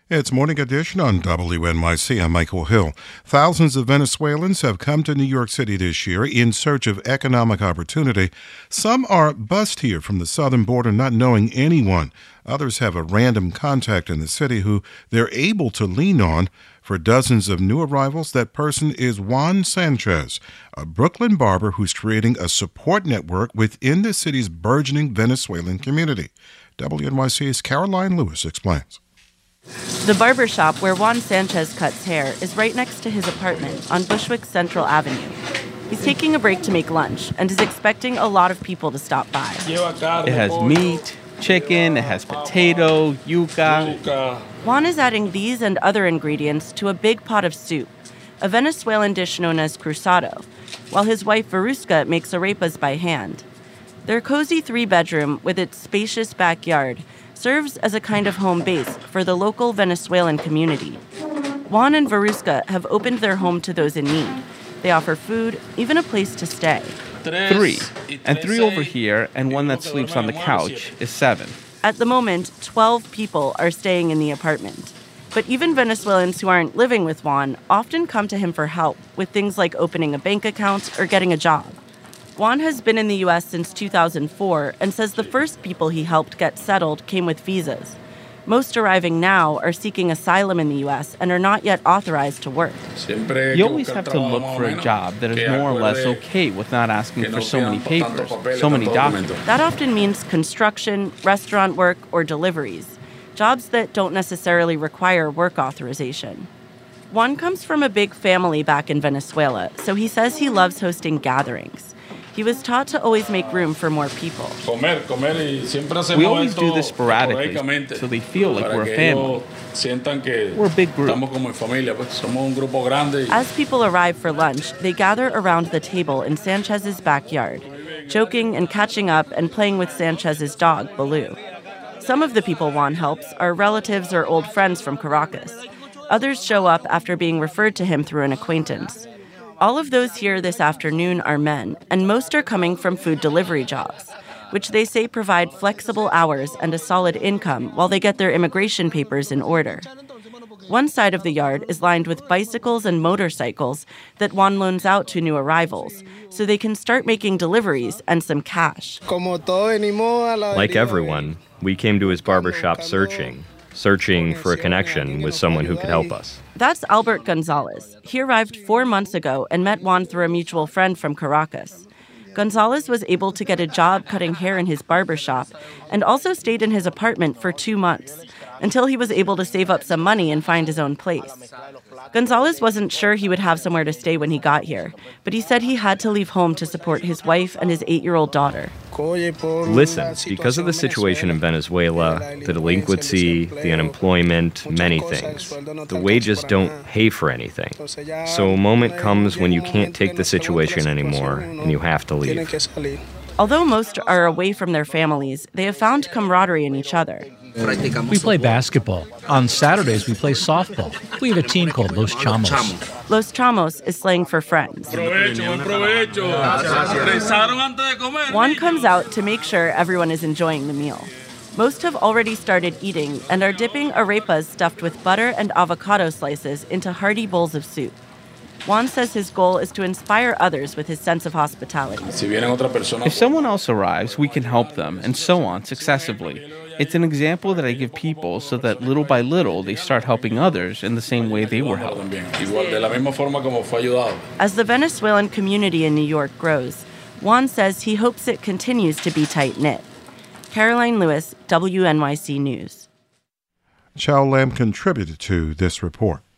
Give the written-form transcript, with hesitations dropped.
It's Morning Edition on WNYC. I'm Michael Hill. Thousands of Venezuelans have come to New York City this year in search of economic opportunity. Some are bused here from the southern border not knowing anyone. Others have a random contact in the city who they're able to lean on. For dozens of new arrivals, that person is Juan Sanchez, a Brooklyn barber who's creating a support network within the city's burgeoning Venezuelan community. WNYC's Caroline Lewis explains. The barber shop where Juan Sanchez cuts hair is right next to his apartment on Bushwick Central Avenue. He's taking a break to make lunch and is expecting a lot of people to stop by. It has meat, chicken, it has potato, yuca. Juan is adding these and other ingredients to a big pot of soup, a Venezuelan dish known as cruzado, while his wife Veruska makes arepas by hand. Their cozy 3-bedroom with its spacious backyard serves as a kind of home base for the local Venezuelan community. Juan and Veruska have opened their home to those in need. They offer food, even a place to stay. 3. And 3 over here, and one that sleeps on the couch is 7. At the moment, 12 people are staying in the apartment. But even Venezuelans who aren't living with Juan often come to him for help with things like opening a bank account or getting a job. Juan has been in the U.S. since 2004 and says the first people he helped get settled came with visas. Most arriving now are seeking asylum in the U.S. and are not yet authorized to work. You always have to look for a job that is more or less okay with not asking for so many papers, so many documents. That often means construction, restaurant work, or deliveries, jobs that don't necessarily require work authorization. Juan comes from a big family back in Venezuela, so he says he loves hosting gatherings. He was taught to always make room for more people. We always do this sporadically, so they feel like we're a family. We're a big group. As people arrive for lunch, they gather around the table in Sanchez's backyard, joking and catching up and playing with Sanchez's dog, Baloo. Some of the people Juan helps are relatives or old friends from Caracas. Others show up after being referred to him through an acquaintance. All of those here this afternoon are men, and most are coming from food delivery jobs, which they say provide flexible hours and a solid income while they get their immigration papers in order. One side of the yard is lined with bicycles and motorcycles that Juan loans out to new arrivals, so they can start making deliveries and some cash. Like everyone, we came to his barbershop searching for a connection with someone who could help us. That's Albert Gonzalez. He arrived 4 months ago and met Juan through a mutual friend from Caracas. Gonzalez was able to get a job cutting hair in his barbershop and also stayed in his apartment for 2 months until he was able to save up some money and find his own place. Gonzalez wasn't sure he would have somewhere to stay when he got here, but he said he had to leave home to support his wife and his 8-year-old daughter. Listen, because of the situation in Venezuela, the delinquency, the unemployment, many things, the wages don't pay for anything. So a moment comes when you can't take the situation anymore and you have to leave. Although most are away from their families, they have found camaraderie in each other. We play basketball. On Saturdays, we play softball. We have a team called Los Chamos. Los Chamos is slang for friends. Juan comes out to make sure everyone is enjoying the meal. Most have already started eating and are dipping arepas stuffed with butter and avocado slices into hearty bowls of soup. Juan says his goal is to inspire others with his sense of hospitality. If someone else arrives, we can help them, and so on, successively. It's an example that I give people so that little by little they start helping others in the same way they were helped. As the Venezuelan community in New York grows, Juan says he hopes it continues to be tight-knit. Caroline Lewis, WNYC News. Chow Lam contributed to this report.